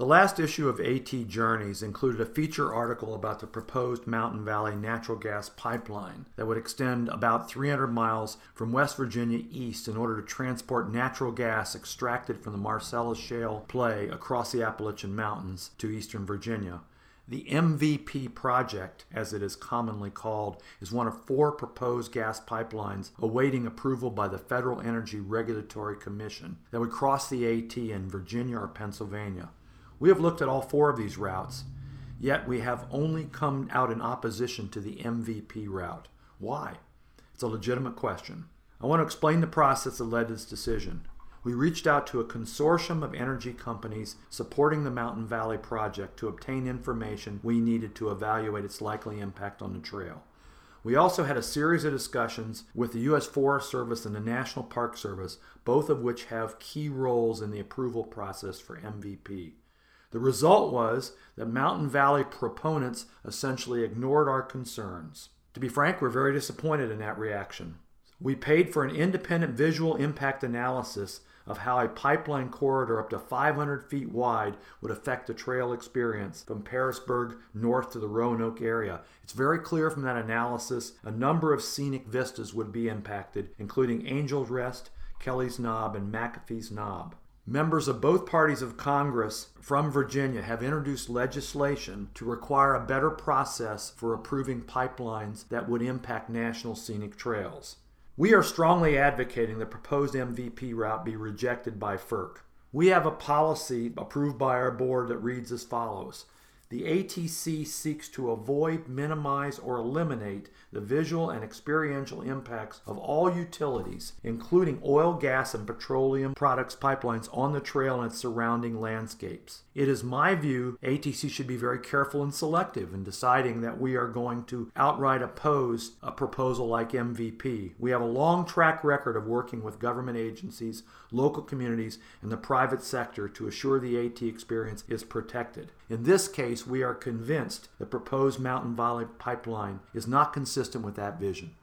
The last issue of AT Journeys included a feature article about the proposed Mountain Valley natural gas pipeline that would extend about 300 miles from West Virginia east in order to transport natural gas extracted from the Marcellus Shale play across the Appalachian Mountains to eastern Virginia. The MVP project, as it is commonly called, is one of 4 proposed gas pipelines awaiting approval by the Federal Energy Regulatory Commission that would cross the AT in Virginia or Pennsylvania. We have looked at all 4 of these routes, yet we have only come out in opposition to the MVP route. Why? It's a legitimate question. I want to explain the process that led to this decision. We reached out to a consortium of energy companies supporting the Mountain Valley project to obtain information we needed to evaluate its likely impact on the trail. We also had a series of discussions with the U.S. Forest Service and the National Park Service, both of which have key roles in the approval process for MVP. The result was that Mountain Valley proponents essentially ignored our concerns. To be frank, we're very disappointed in that reaction. We paid for an independent visual impact analysis of how a pipeline corridor up to 500 feet wide would affect the trail experience from Parisburg north to the Roanoke area. It's very clear from that analysis a number of scenic vistas would be impacted, including Angel's Rest, Kelly's Knob, and McAfee's Knob. Members of both parties of Congress from Virginia have introduced legislation to require a better process for approving pipelines that would impact national scenic trails. We are strongly advocating the proposed MVP route be rejected by FERC. We have a policy approved by our board that reads as follows. The ATC seeks to avoid, minimize, or eliminate the visual and experiential impacts of all utilities, including oil, gas, and petroleum products pipelines on the trail and its surrounding landscapes. It is my view ATC should be very careful and selective in deciding that we are going to outright oppose a proposal like MVP. We have a long track record of working with government agencies, local communities, and the private sector to assure the AT experience is protected. In this case, we are convinced the proposed Mountain Valley pipeline is not consistent with that vision.